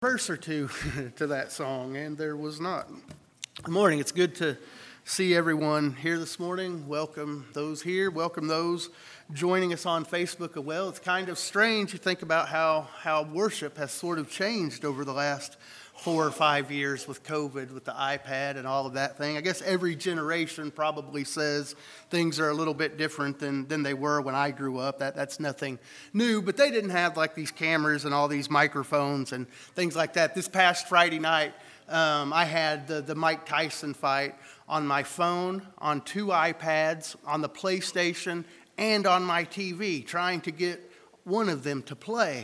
Verse or two to that song, and there was not. Good morning. It's good to see everyone here this morning. Welcome those here. Welcome those joining us on Facebook as well. It's kind of strange to think about how worship has sort of changed over the last 4 or 5 years with COVID, with the iPad and all of that thing. I guess every generation probably says things are a little bit different than they were when I grew up. That's nothing new, but they didn't have like these cameras and all these microphones and things like that. This past Friday night, I had the Mike Tyson fight on my phone, on 2 iPads, on the PlayStation, and on my TV, trying to get one of them to play.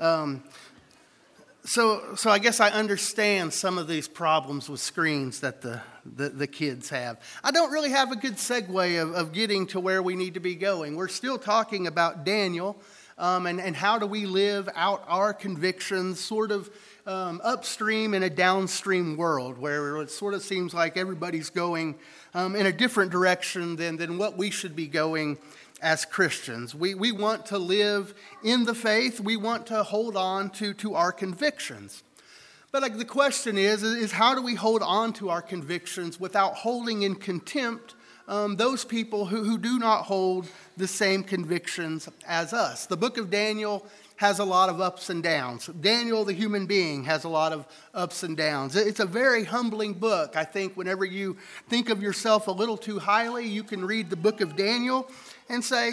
So I guess I understand some of these problems with screens that the kids have. I don't really have a good segue of getting to where we need to be going. We're still talking about Daniel and how do we live out our convictions sort of upstream in a downstream world where it sort of seems like everybody's going in a different direction than what we should be going as Christians. We want to live in the faith. We want to hold on to our convictions. But the question is how do we hold on to our convictions without holding in contempt those people who do not hold the same convictions as us? The book of Daniel has a lot of ups and downs. Daniel, the human being, has a lot of ups and downs. It's a very humbling book. I think whenever you think of yourself a little too highly, you can read the book of Daniel and say,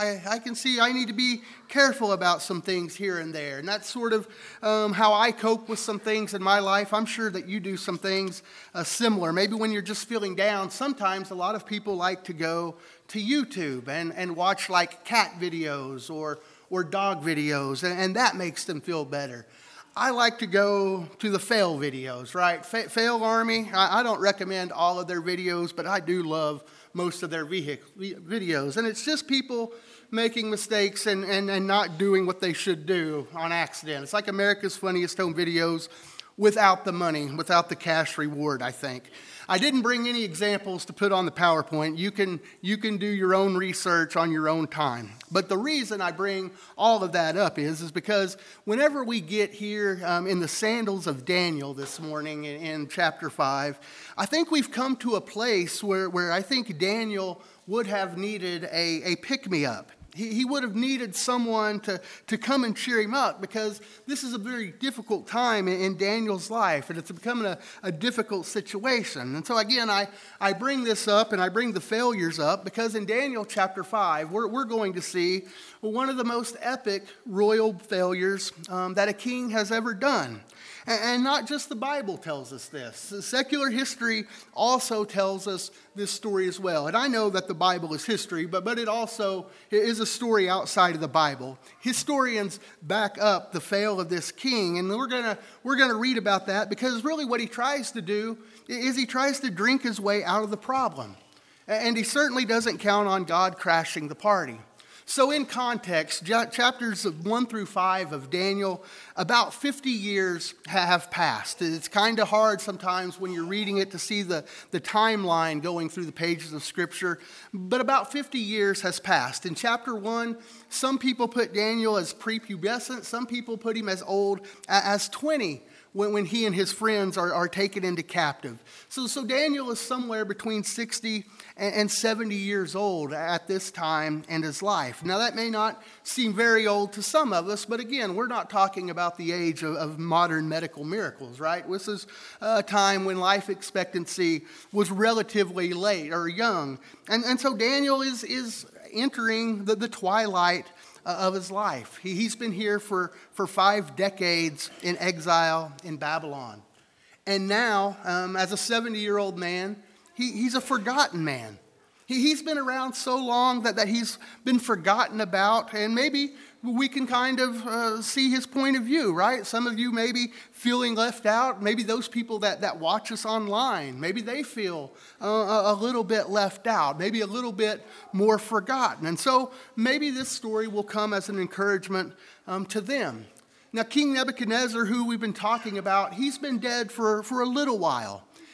I can see I need to be careful about some things here and there. And that's sort of how I cope with some things in my life. I'm sure that you do some things similar. Maybe when you're just feeling down, sometimes a lot of people like to go to YouTube and watch like cat videos or dog videos, and that makes them feel better. I like to go to the fail videos, right? Fail Army, I don't recommend all of their videos, but I do love most of their videos. And it's just people making mistakes and not doing what they should do on accident. It's like America's Funniest Home Videos without the money, without the cash reward, I think. I didn't bring any examples to put on the PowerPoint. You can do your own research on your own time. But the reason I bring all of that up is because whenever we get here in the sandals of Daniel this morning in chapter 5, I think we've come to a place where I think Daniel would have needed a pick-me-up. He would have needed someone to come and cheer him up because this is a very difficult time in Daniel's life, and it's becoming a difficult situation. And so again, I bring this up and I bring the failures up because in Daniel chapter 5, we're going to see one of the most epic royal failures that a king has ever done. And not just the Bible tells us this. Secular history also tells us this story as well. And I know that the Bible is history, but it also is a story outside of the Bible. Historians back up the fail of this king, and we're gonna read about that because really what he tries to do is he tries to drink his way out of the problem. And he certainly doesn't count on God crashing the party. So in context, chapters 1 through 5 of Daniel, about 50 years have passed. It's kind of hard sometimes when you're reading it to see the timeline going through the pages of Scripture, but about 50 years has passed. In chapter 1, some people put Daniel as prepubescent, some people put him as old as 20. When he and his friends are taken into captive. So Daniel is somewhere between 60 and 70 years old at this time in his life. Now that may not seem very old to some of us, but again, we're not talking about the age of modern medical miracles, right? This is a time when life expectancy was relatively late or young. And so Daniel is entering the twilight of his life. He's been here for 5 decades in exile in Babylon. And now, as a 70-year-old man, he's a forgotten man. He's been around so long that he's been forgotten about, and maybe we can kind of see his point of view, right? Some of you may be feeling left out. Maybe those people that watch us online, maybe they feel a little bit left out, maybe a little bit more forgotten. And so maybe this story will come as an encouragement to them. Now, King Nebuchadnezzar, who we've been talking about, he's been dead for a little while.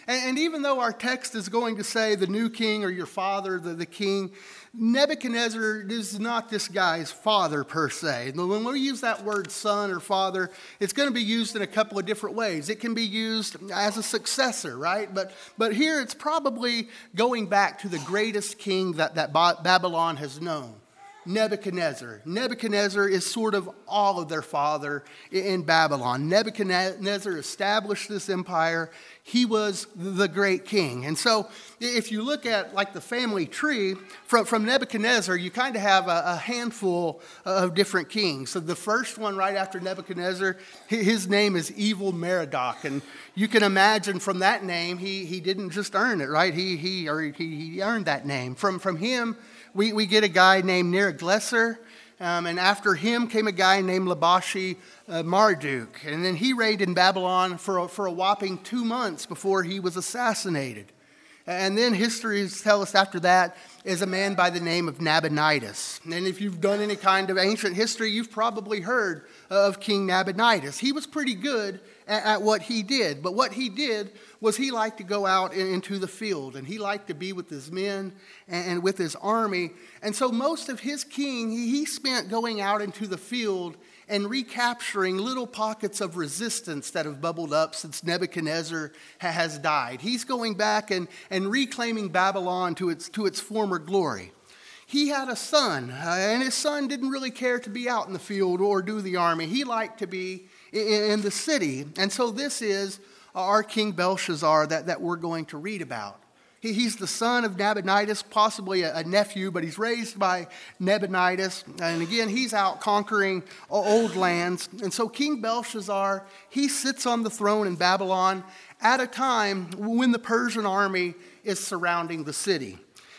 And even though our text is going to say the new king or your father, the king, Nebuchadnezzar is not this guy's father per se. When we use that word son or father, it's going to be used in a couple of different ways. It can be used as a successor, right? But here it's probably going back to the greatest king that Babylon has known. Nebuchadnezzar. Nebuchadnezzar is sort of all of their father in Babylon. Nebuchadnezzar established this empire. He was the great king. And so if you look at like the family tree, from Nebuchadnezzar, you kind of have a handful of different kings. So the first one right after Nebuchadnezzar, his name is Evil Merodach. And you can imagine from that name, he didn't just earn it, right? He earned that name. From him, we get a guy named Neriglissar, and after him came a guy named Labashi Marduk. And then he reigned in Babylon for a whopping 2 months before he was assassinated. And then history tells us after that is a man by the name of Nabonidus. And if you've done any kind of ancient history, you've probably heard of King Nabonidus. He was pretty good at what he did. But what he did was he liked to go out into the field, and he liked to be with his men and with his army. And so most of his king, he spent going out into the field and recapturing little pockets of resistance that have bubbled up since Nebuchadnezzar has died. He's going back and reclaiming Babylon to its former glory. He had a son, and his son didn't really care to be out in the field or do the army. He liked to be in the city. And so this is our King Belshazzar that we're going to read about. He's the son of Nabonidus, possibly a nephew, but he's raised by Nabonidus. And again, he's out conquering old lands. And so King Belshazzar, he sits on the throne in Babylon at a time when the Persian army is surrounding the city.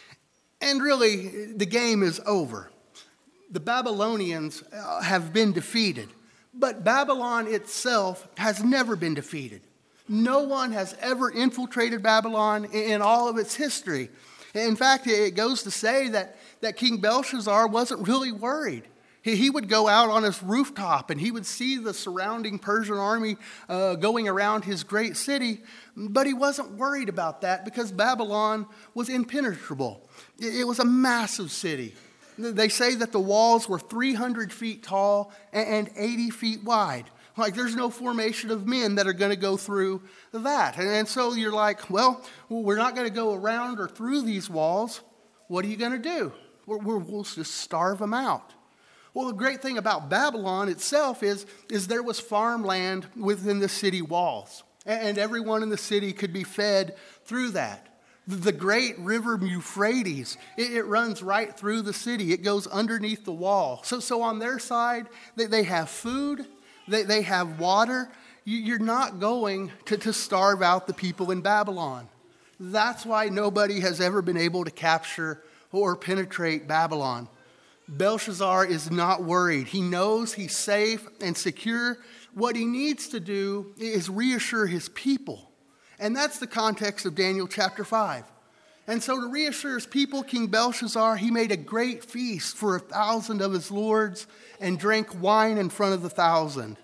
And really, the game is over. The Babylonians have been defeated, but Babylon itself has never been defeated. No one has ever infiltrated Babylon in all of its history. In fact, it goes to say that King Belshazzar wasn't really worried. He would go out on his rooftop and he would see the surrounding Persian army going around his great city, but he wasn't worried about that because Babylon was impenetrable. It was a massive city. They say that the walls were 300 feet tall and 80 feet wide. Like, there's no formation of men that are going to go through that. And so you're like, well, we're not going to go around or through these walls. What are you going to do? We'll just starve them out. Well, the great thing about Babylon itself is there was farmland within the city walls. And everyone in the city could be fed through that. The great river Euphrates, it runs right through the city. It goes underneath the wall. So on their side, they have food. They have water. You're not going to starve out the people in Babylon. That's why nobody has ever been able to capture or penetrate Babylon. Belshazzar is not worried. He knows he's safe and secure. What he needs to do is reassure his people. And that's the context of Daniel chapter 5. And so to reassure his people, King Belshazzar, he made a great feast for 1,000 of his lords and drank wine in front of the 1,000.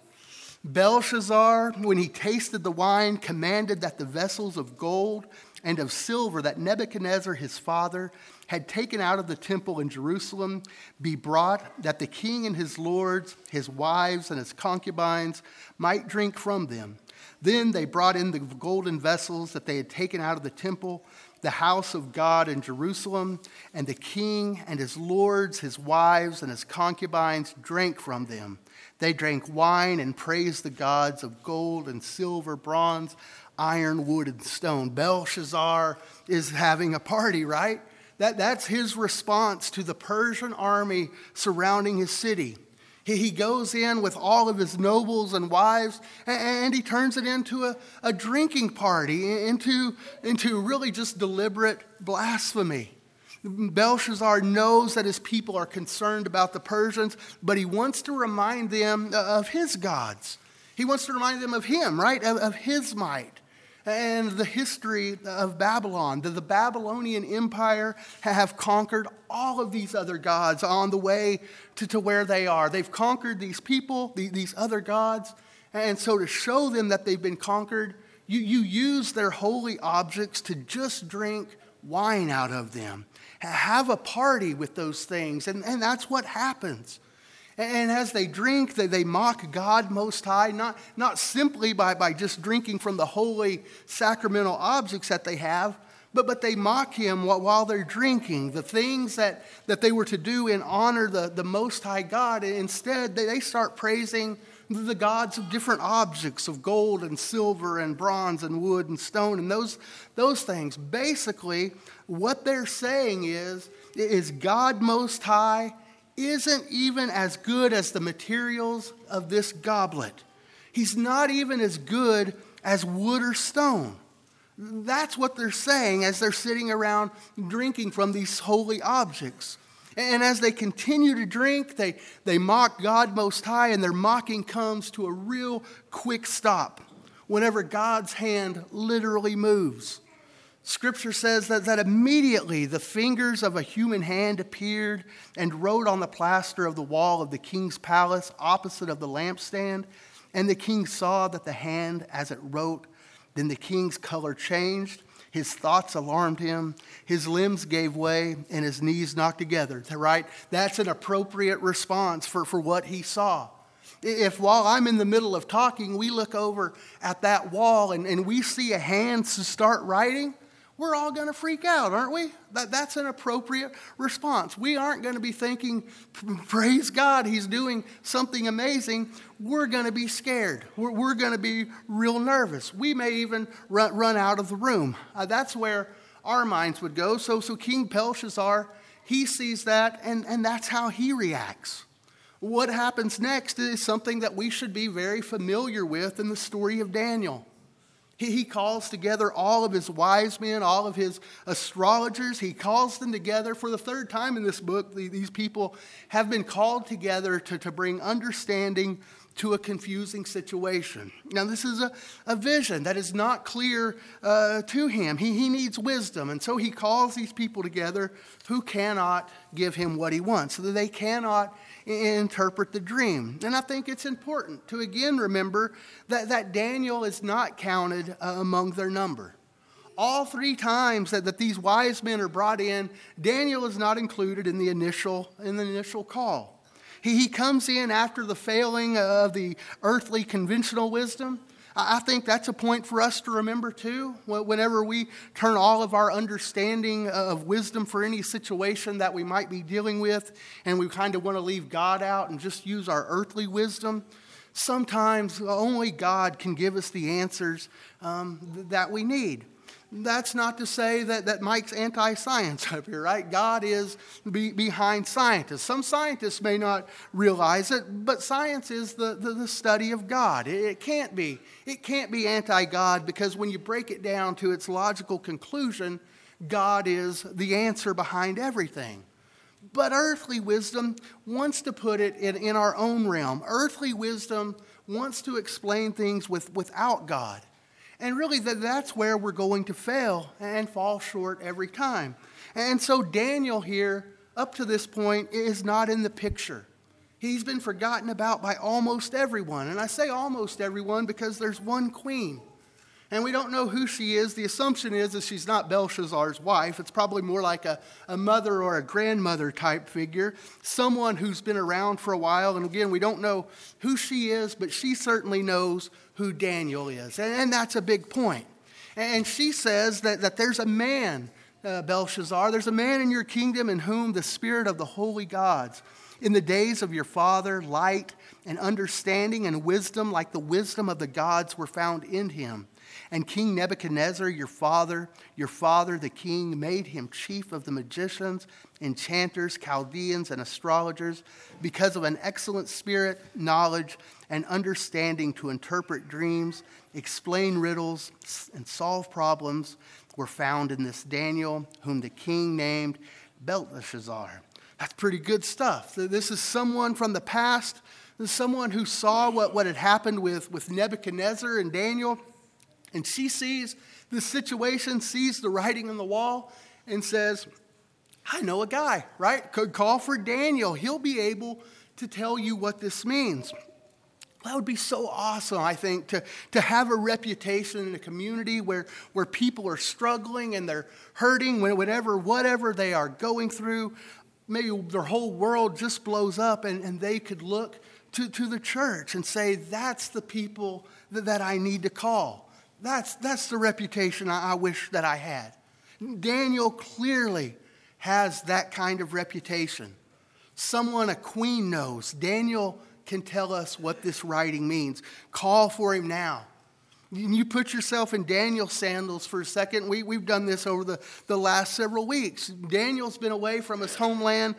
Belshazzar, when he tasted the wine, commanded that the vessels of gold and of silver that Nebuchadnezzar his father had taken out of the temple in Jerusalem be brought, that the king and his lords, his wives and his concubines might drink from them. Then they brought in the golden vessels that they had taken out of the temple, the house of God in Jerusalem, and the king and his lords, his wives, and his concubines drank from them. They drank wine and praised the gods of gold and silver, bronze, iron, wood, and stone. Belshazzar is having a party, right? That's his response to the Persian army surrounding his city. He goes in with all of his nobles and wives, and he turns it into a drinking party, into really just deliberate blasphemy. Belshazzar knows that his people are concerned about the Persians, but he wants to remind them of his gods. He wants to remind them of him, right? Of his might. And the history of Babylon. The Babylonian Empire have conquered all of these other gods on the way to where they are. They've conquered these people, these other gods. And so to show them that they've been conquered, You use their holy objects to just drink wine out of them. Have a party with those things, and that's what happens. And as they drink, they mock God Most High, not simply by just drinking from the holy sacramental objects that they have, but they mock him while they're drinking. The things that they were to do in honor the Most High God, instead they start praising the gods of different objects of gold and silver and bronze and wood and stone and those things. Basically, what they're saying is God Most High isn't even as good as the materials of this goblet. He's not even as good as wood or stone. That's what they're saying as they're sitting around drinking from these holy objects. And as they continue to drink, they mock God Most High, and their mocking comes to a real quick stop whenever God's hand literally moves. Scripture says that immediately the fingers of a human hand appeared and wrote on the plaster of the wall of the king's palace opposite of the lampstand. And the king saw that the hand, as it wrote, then the king's color changed. His thoughts alarmed him. His limbs gave way and his knees knocked together. Right? That's an appropriate response for what he saw. If while I'm in the middle of talking, we look over at that wall and we see a hand to start writing, we're all going to freak out, aren't we? That's an appropriate response. We aren't going to be thinking, praise God, he's doing something amazing. We're going to be scared. We're going to be real nervous. We may even run out of the room. That's where our minds would go. So King Belshazzar, he sees that, and that's how he reacts. What happens next is something that we should be very familiar with in the story of Daniel. He calls together all of his wise men, all of his astrologers. He calls them together for the third time in this book. These people have been called together to bring understanding to a confusing situation. Now, this is a vision that is not clear to him. He needs wisdom, and so he calls these people together who cannot give him what he wants, so that they cannot interpret the dream. And I think it's important to again remember that Daniel is not counted among their number. All three times that these wise men are brought in, Daniel is not included in the initial call. He comes in after the failing of the earthly conventional wisdom. I think that's a point for us to remember too. Whenever we turn all of our understanding of wisdom for any situation that we might be dealing with, and we kind of want to leave God out and just use our earthly wisdom, sometimes only God can give us the answers that we need. That's not to say that Mike's anti-science up here, right? God is behind scientists. Some scientists may not realize it, but science is the study of God. It can't be anti-God, because when you break it down to its logical conclusion, God is the answer behind everything. But earthly wisdom wants to put it in our own realm. Earthly wisdom wants to explain things without God. And really, that's where we're going to fail and fall short every time. And so Daniel here, up to this point, is not in the picture. He's been forgotten about by almost everyone. And I say almost everyone because there's one queen. And we don't know who she is. The assumption is that she's not Belshazzar's wife. It's probably more like a mother or a grandmother type figure, someone who's been around for a while. And again, we don't know who she is, but she certainly knows who Daniel is. And that's a big point. And she says that there's a man, Belshazzar, there's a man in your kingdom in whom the spirit of the holy gods, in the days of your father, light and understanding and wisdom like the wisdom of the gods were found in him. And King Nebuchadnezzar, your father, the king, made him chief of the magicians, enchanters, Chaldeans, and astrologers, because of an excellent spirit, knowledge, and understanding to interpret dreams, explain riddles, and solve problems were found in this Daniel, whom the king named Belteshazzar. That's pretty good stuff. This is someone from the past. This is someone who saw what had happened with Nebuchadnezzar and Daniel. And she sees the situation, sees the writing on the wall, and says, I know a guy, right? Could call for Daniel. He'll be able to tell you what this means. That would be so awesome, I think, to have a reputation in a community where people are struggling and they're hurting, whatever they are going through. Maybe their whole world just blows up and they could look to the church and say, that's the people that I need to call. That's the reputation I wish that I had. Daniel clearly has that kind of reputation. Someone a queen knows. Daniel can tell us what this writing means. Call for him now. You put yourself in Daniel's sandals for a second. We've done this over the last several weeks. Daniel's been away from his homeland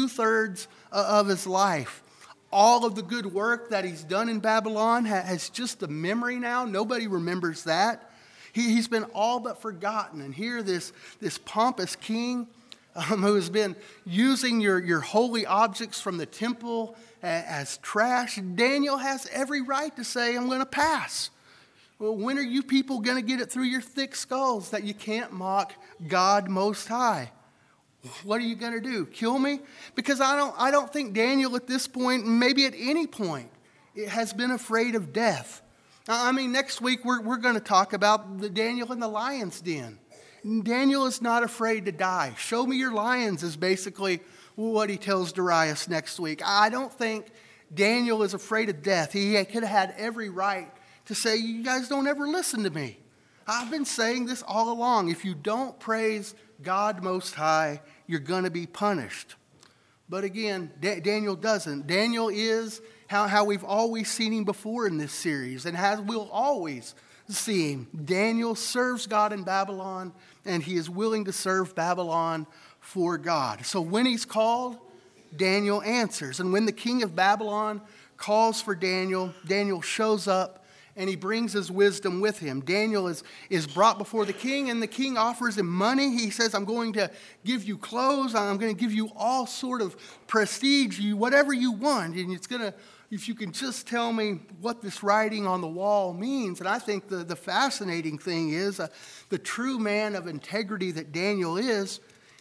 2/3 of his life. All of the good work that he's done in Babylon has just a memory now. Nobody remembers that. He's been all but forgotten. And here this pompous king who has been using your holy objects from the temple as trash. Daniel has every right to say, I'm going to pass. Well, when are you people going to get it through your thick skulls that you can't mock God Most High? What are you going to do? Kill me? Because I don't think Daniel at this point, maybe at any point, has been afraid of death. I mean, next week we're going to talk about the Daniel in the lion's den. Daniel is not afraid to die. Show me your lions is basically what he tells Darius next week. I don't think Daniel is afraid of death. He could have had every right to say, you guys don't ever listen to me. I've been saying this all along. If you don't praise God Most High, you're going to be punished. But again, Daniel doesn't. Daniel is how we've always seen him before in this series and we'll always see him. Daniel serves God in Babylon, and he is willing to serve Babylon for God. So when he's called, Daniel answers. And when the king of Babylon calls for Daniel, Daniel shows up and he brings his wisdom with him. Daniel is brought before the king, and the king offers him money. He says, I'm going to give you clothes. I'm going to give you all sort of prestige, whatever you want. And it's going to, if you can just tell me what this writing on the wall means. And I think the fascinating thing is the true man of integrity that Daniel is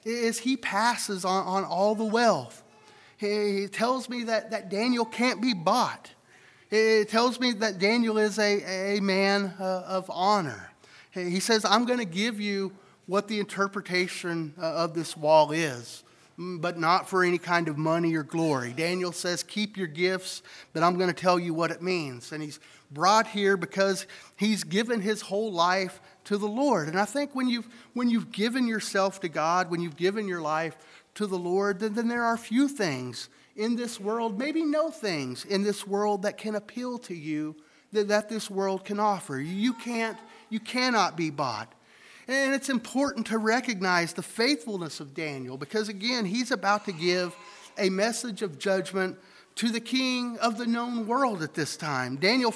he passes on all the wealth. He tells me that Daniel can't be bought. It tells me that Daniel is a man of honor. He says, I'm going to give you what the interpretation of this wall is, but not for any kind of money or glory. Daniel says, keep your gifts, but I'm going to tell you what it means. And he's brought here because he's given his whole life to the Lord. And I think when you've given yourself to God, when you've given your life to the Lord, then there are few things in this world, maybe no things in this world that can appeal to you that this world can offer. You cannot be bought. And it's important to recognize the faithfulness of Daniel because, again, he's about to give a message of judgment to the king of the known world at this time. Daniel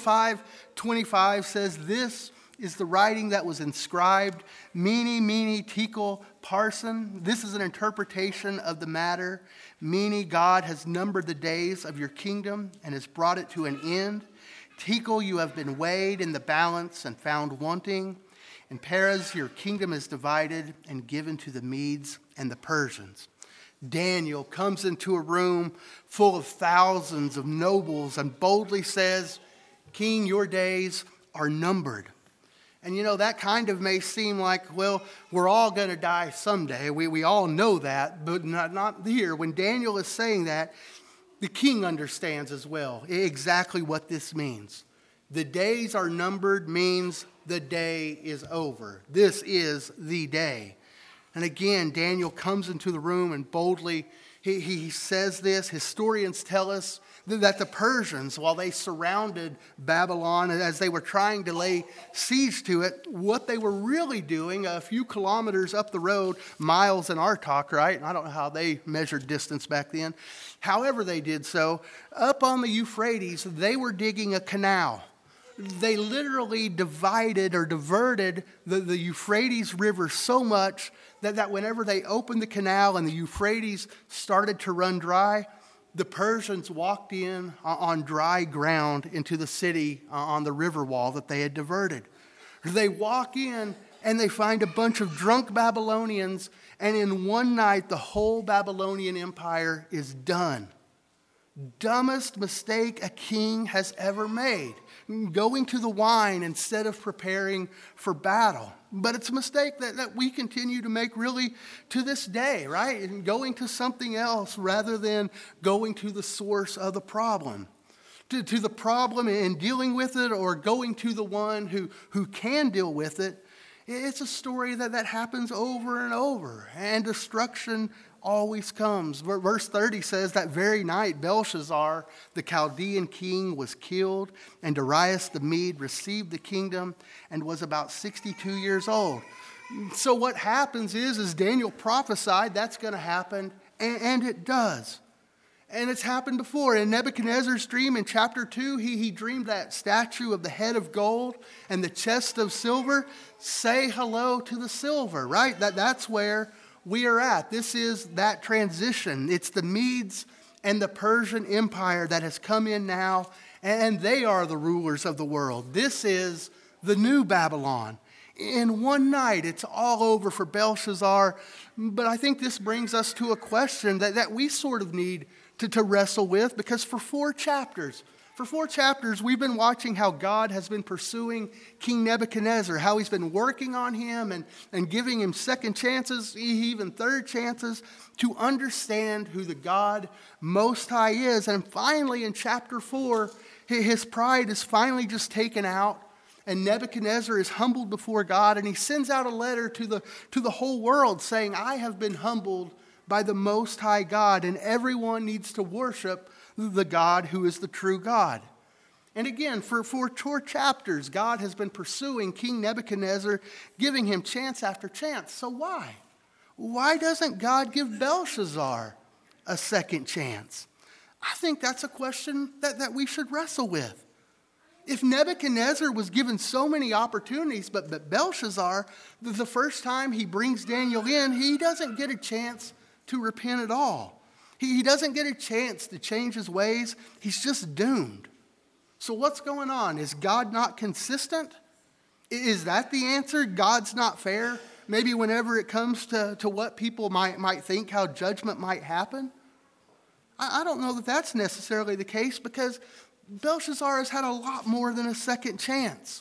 5:25 says, this is the writing that was inscribed, Mene, Tekel, Parsin. This is an interpretation of the matter. Mene, God has numbered the days of your kingdom and has brought it to an end. Tekel, you have been weighed in the balance and found wanting. In Peres, your kingdom is divided and given to the Medes and the Persians. Daniel comes into a room full of thousands of nobles and boldly says, King, your days are numbered. And that kind of may seem like, well, we're all going to die someday. We all know that, but not here. When Daniel is saying that, the king understands as well exactly what this means. The days are numbered means the day is over. This is the day. And again, Daniel comes into the room and boldly he says this. Historians tell us that the Persians, while they surrounded Babylon as they were trying to lay siege to it, what they were really doing a few kilometers up the road, miles in our talk, right? I don't know how they measured distance back then. However they did so, up on the Euphrates, they were digging a canal. They literally divided or diverted the Euphrates River so much that whenever they opened the canal and the Euphrates started to run dry, the Persians walked in on dry ground into the city on the river wall that they had diverted. They walk in and they find a bunch of drunk Babylonians, and in one night the whole Babylonian empire is done. dumbest mistake a king has ever made, going to the wine instead of preparing for battle. But it's a mistake that we continue to make really to this day, right? And going to something else rather than going to the source of the problem. To the problem and dealing with it, or going to the one who can deal with it. It's a story that happens over and over, and destruction always comes. Verse 30 says, that very night Belshazzar, the Chaldean king, was killed, and Darius the Mede received the kingdom and was about 62 years old. So what happens is Daniel prophesied that's going to happen, and it does. And it's happened before. In Nebuchadnezzar's dream in chapter 2, he dreamed that statue of the head of gold and the chest of silver. Say hello to the silver, right? That's where we are at. This is that transition. It's the Medes and the Persian Empire that has come in now, and they are the rulers of the world. This is the new Babylon. In one night, it's all over for Belshazzar. But I think this brings us to a question that we sort of need to wrestle with, because for four chapters, we've been watching how God has been pursuing King Nebuchadnezzar, how he's been working on him and giving him second chances, even third chances, to understand who the God Most High is. And finally, in chapter 4, his pride is finally just taken out, and Nebuchadnezzar is humbled before God, and he sends out a letter to the whole world saying, I have been humbled by the Most High God, and everyone needs to worship the God who is the true God. And again, for 4 chapters, God has been pursuing King Nebuchadnezzar, giving him chance after chance. So why? Why doesn't God give Belshazzar a second chance? I think that's a question that we should wrestle with. If Nebuchadnezzar was given so many opportunities, but Belshazzar, the first time he brings Daniel in, he doesn't get a chance to repent at all. He doesn't get a chance to change his ways. He's just doomed. So what's going on? Is God not consistent? Is that the answer? God's not fair? Maybe whenever it comes to what people might think, how judgment might happen? I don't know that that's necessarily the case, because Belshazzar has had a lot more than a second chance.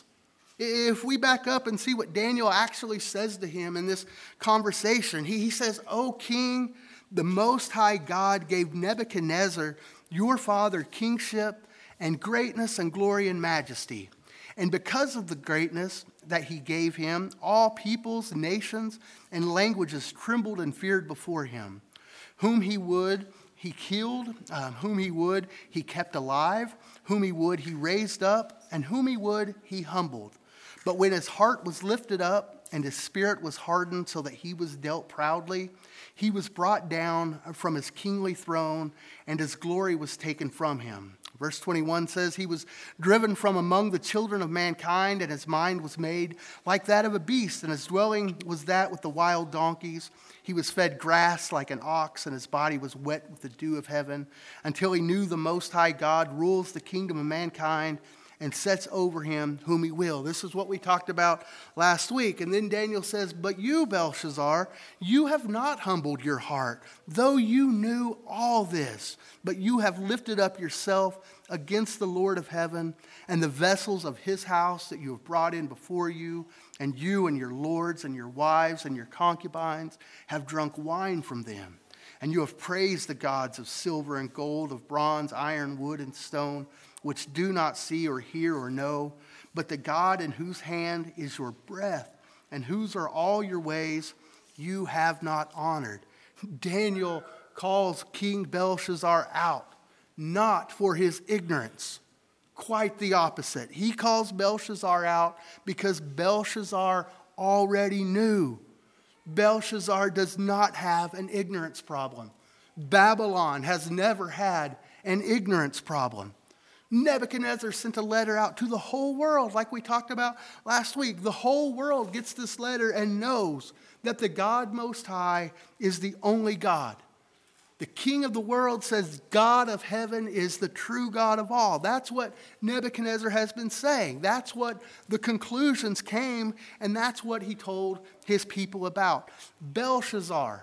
If we back up and see what Daniel actually says to him in this conversation, he says, O king, the Most High God gave Nebuchadnezzar, your father, kingship and greatness and glory and majesty. And because of the greatness that he gave him, all peoples, nations, and languages trembled and feared before him. Whom he would, he killed. Whom he would, he kept alive. Whom he would, he raised up. And whom he would, he humbled. But when his heart was lifted up and his spirit was hardened so that he was dealt proudly, he was brought down from his kingly throne, and his glory was taken from him. Verse 21 says, he was driven from among the children of mankind, and his mind was made like that of a beast, and his dwelling was that with the wild donkeys. He was fed grass like an ox, and his body was wet with the dew of heaven, until he knew the Most High God rules the kingdom of mankind and sets over him whom he will. This is what we talked about last week. And then Daniel says, but you, Belshazzar, you have not humbled your heart, though you knew all this. But you have lifted up yourself against the Lord of heaven and the vessels of his house that you have brought in before you. And you and your lords and your wives and your concubines have drunk wine from them. And you have praised the gods of silver and gold, of bronze, iron, wood, and stone, which do not see or hear or know, but the God in whose hand is your breath, and whose are all your ways, you have not honored. Daniel calls King Belshazzar out, not for his ignorance, quite the opposite. He calls Belshazzar out because Belshazzar already knew. Belshazzar does not have an ignorance problem. Babylon has never had an ignorance problem. Nebuchadnezzar sent a letter out to the whole world, like we talked about last week. The whole world gets this letter and knows that the God Most High is the only God. The King of the world says God of heaven is the true God of all. That's what Nebuchadnezzar has been saying. That's what the conclusions came, and that's what he told his people about. Belshazzar,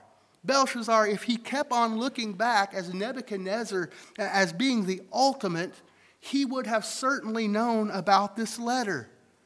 Belshazzar, if he kept on looking back as Nebuchadnezzar as being the ultimate, he would have certainly known about this letter.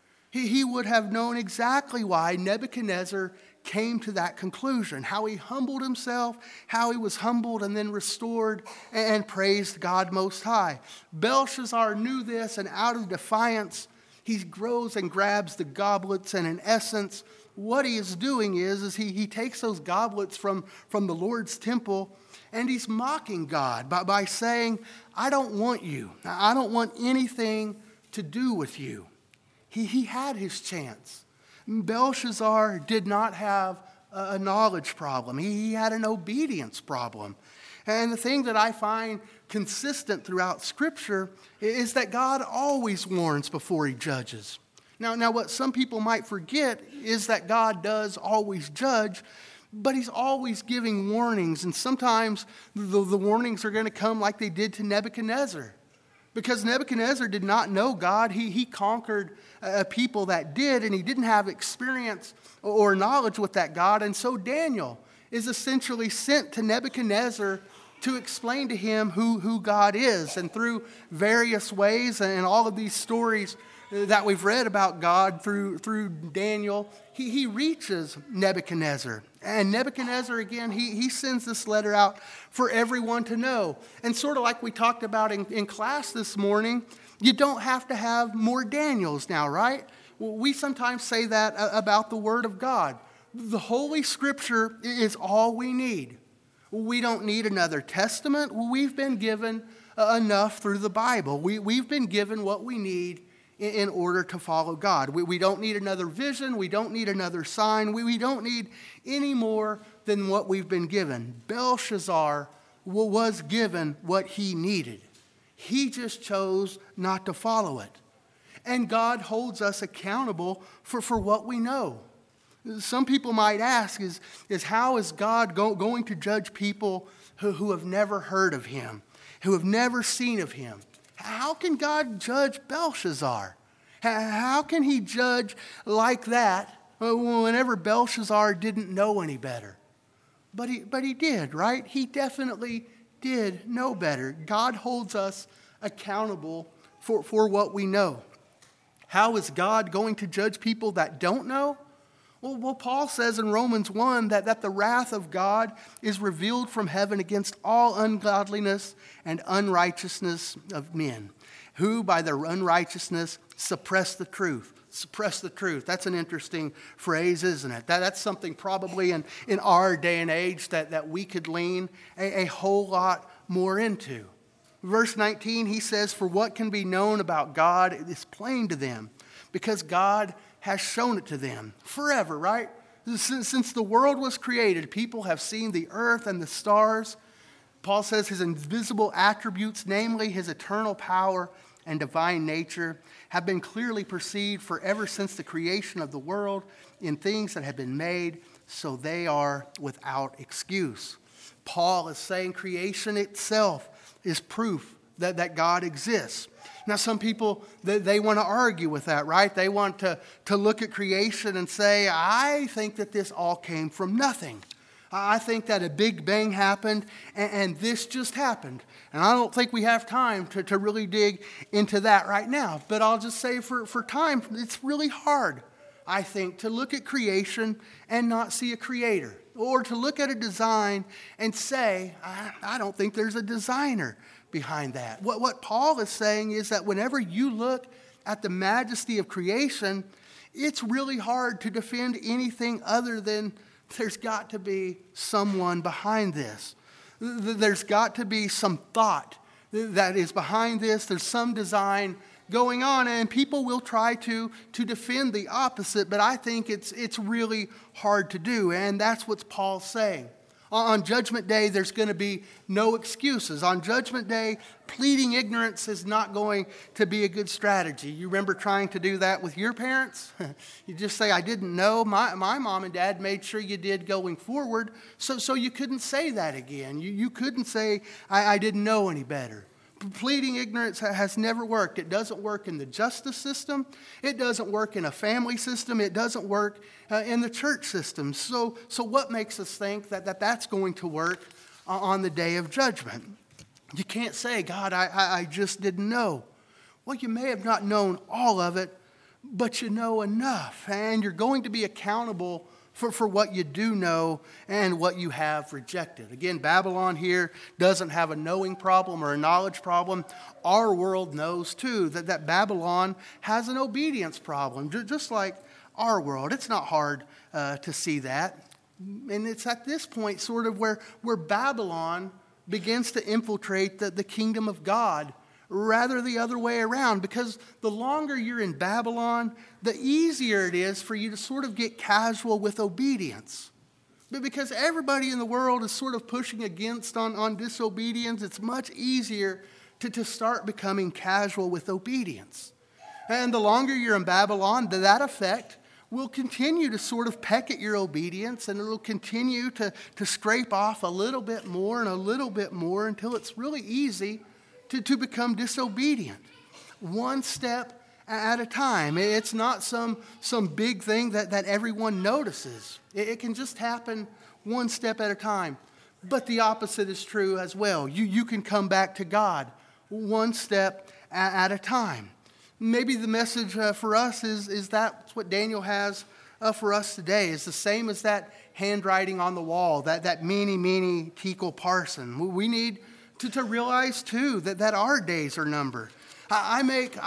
He would have known exactly why Nebuchadnezzar came to that conclusion, how he humbled himself, how he was humbled and then restored and praised God Most High. Belshazzar knew this, and out of defiance, he grows and grabs the goblets, and in essence, what he is doing is he takes those goblets from the Lord's temple, and he's mocking God by saying, I don't want you. I don't want anything to do with you. He had his chance. Belshazzar did not have a knowledge problem. He had an obedience problem. And the thing that I find consistent throughout Scripture is that God always warns before he judges. Now, what some people might forget is that God does always judge, but he's always giving warnings. And sometimes the warnings are going to come like they did to Nebuchadnezzar. Because Nebuchadnezzar did not know God. He conquered a people that did, and he didn't have experience or knowledge with that God. And so Daniel is essentially sent to Nebuchadnezzar to explain to him who God is. And through various ways and all of these stories that we've read about God through Daniel, he reaches Nebuchadnezzar. And Nebuchadnezzar, again, he sends this letter out for everyone to know. And sort of like we talked about in class this morning, you don't have to have more Daniels now, right? Well, we sometimes say that about the Word of God. The Holy Scripture is all we need. We don't need another testament. We've been given enough through the Bible. We've been given what we need in order to follow God. We don't need another vision. We don't need another sign. We don't need any more than what we've been given. Belshazzar was given what he needed. He just chose not to follow it. And God holds us accountable for what we know. Some people might ask, is how is God going to judge people who have never heard of him, who have never seen of him? How can God judge Belshazzar? How can he judge like that whenever Belshazzar didn't know any better? But he did, right? He definitely did know better. God holds us accountable for what we know. How is God going to judge people that don't know? Well, Paul says in Romans 1 that the wrath of God is revealed from heaven against all ungodliness and unrighteousness of men, who by their unrighteousness suppress the truth. Suppress the truth. That's an interesting phrase, isn't it? That's something probably in our day and age that we could lean a whole lot more into. Verse 19, he says, for what can be known about God is plain to them, because God has shown it to them forever, right? Since the world was created, people have seen the earth and the stars. Paul says his invisible attributes, namely his eternal power and divine nature, have been clearly perceived forever since the creation of the world in things that have been made, so they are without excuse. Paul is saying creation itself is proof that God exists. Now, some people, they want to argue with that, right? They want to look at creation and say, I think that this all came from nothing. I think that a big bang happened and this just happened. And I don't think we have time to really dig into that right now. But I'll just say for time, it's really hard, I think, to look at creation and not see a creator. Or to look at a design and say, I don't think there's a designer behind that. What Paul is saying is that whenever you look at the majesty of creation, it's really hard to defend anything other than there's got to be someone behind this. There's got to be some thought that is behind this. There's some design going on, and people will try to defend the opposite, but I think it's really hard to do, and that's what Paul's saying. On Judgment Day, there's going to be no excuses. On Judgment Day, pleading ignorance is not going to be a good strategy. You remember trying to do that with your parents? You just say, I didn't know. My mom and dad made sure you did going forward, so you couldn't say that again. You couldn't say, I didn't know any better. Pleading ignorance has never worked. It doesn't work in the justice system. It doesn't work in a family system. It doesn't work in the church system. So what makes us think that that's going to work on the day of judgment? You can't say, God, I just didn't know. Well, you may have not known all of it, but you know enough. And you're going to be accountable for what you do know and what you have rejected. Again, Babylon here doesn't have a knowing problem or a knowledge problem. Our world knows too that Babylon has an obedience problem, just like our world. It's not hard to see that. And it's at this point sort of where Babylon begins to infiltrate the kingdom of God, rather the other way around, because the longer you're in Babylon, the easier it is for you to sort of get casual with obedience. But because everybody in the world is sort of pushing against on disobedience, it's much easier to start becoming casual with obedience. And the longer you're in Babylon, that effect will continue to sort of peck at your obedience, and it'll continue to scrape off a little bit more and a little bit more until it's really easy to become disobedient, one step at a time. It's not some big thing that everyone notices. It can just happen one step at a time. But the opposite is true as well. You can come back to God one step at a time. Maybe the message for us is that's what Daniel has for us today. Is the same as that handwriting on the wall, that mene, tekel, parsin. We need to realize too that our days are numbered. I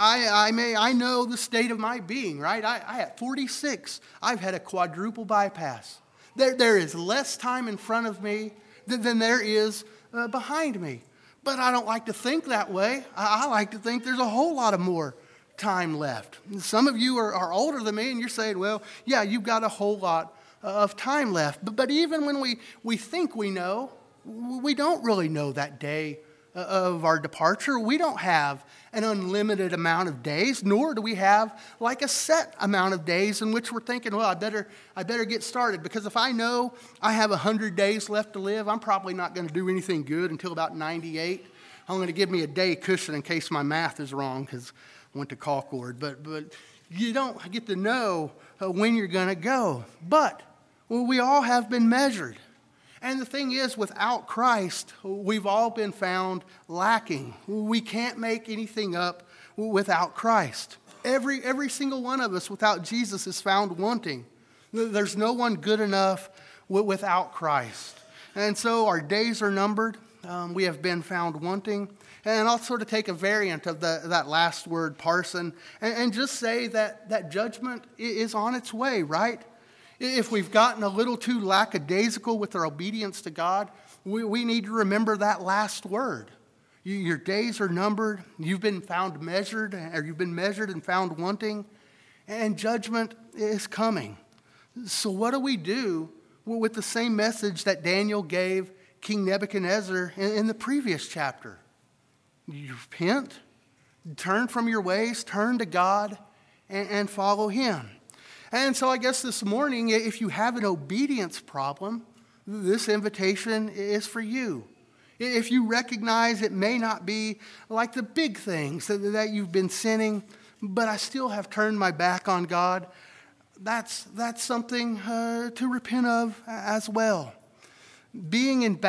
know the state of my being, right? I at 46, I've had a quadruple bypass. There is less time in front of me than there is behind me. But I don't like to think that way. I like to think there's a whole lot of more time left. Some of you are older than me, and you're saying, well, yeah, you've got a whole lot of time left. But even when we think we know, we don't really know that day of our departure. We don't have an unlimited amount of days, nor do we have like a set amount of days in which we're thinking, well, I better get started, because if I know I have 100 days left to live, I'm probably not going to do anything good until about 98. I'm going to give me a day cushion in case my math is wrong, because I went to Concord. But you don't get to know when you're going to go. But we all have been measured. And the thing is, without Christ, we've all been found lacking. We can't make anything up without Christ. Every single one of us without Jesus is found wanting. There's no one good enough without Christ. And so our days are numbered. We have been found wanting. And I'll sort of take a variant of that last word, parsin, and just say that judgment is on its way, right? If we've gotten a little too lackadaisical with our obedience to God, we need to remember that last word. Your days are numbered. You've been found measured, or you've been measured and found wanting, and judgment is coming. So what do we do with the same message that Daniel gave King Nebuchadnezzar in the previous chapter? You repent, turn from your ways, turn to God, and follow Him. And so I guess this morning, if you have an obedience problem, this invitation is for you. If you recognize it may not be like the big things that you've been sinning, but I still have turned my back on God, that's something to repent of as well. Being in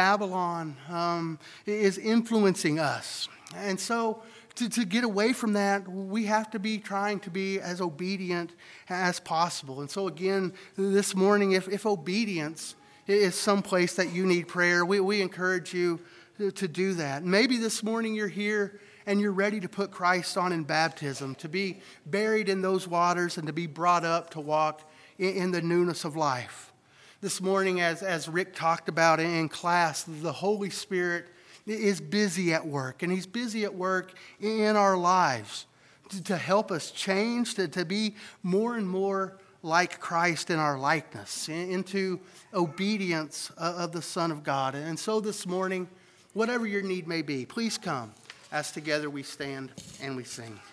Babylon is influencing us. And so to get away from that, we have to be trying to be as obedient as possible. And so again, this morning, if obedience is someplace that you need prayer, we encourage you to do that. Maybe this morning you're here and you're ready to put Christ on in baptism, to be buried in those waters and to be brought up to walk in the newness of life. This morning, as Rick talked about in class, the Holy Spirit is busy at work, and He's busy at work in our lives to help us change, to be more and more like Christ in our likeness, into obedience of the Son of God. And so this morning, whatever your need may be, please come as together we stand and we sing.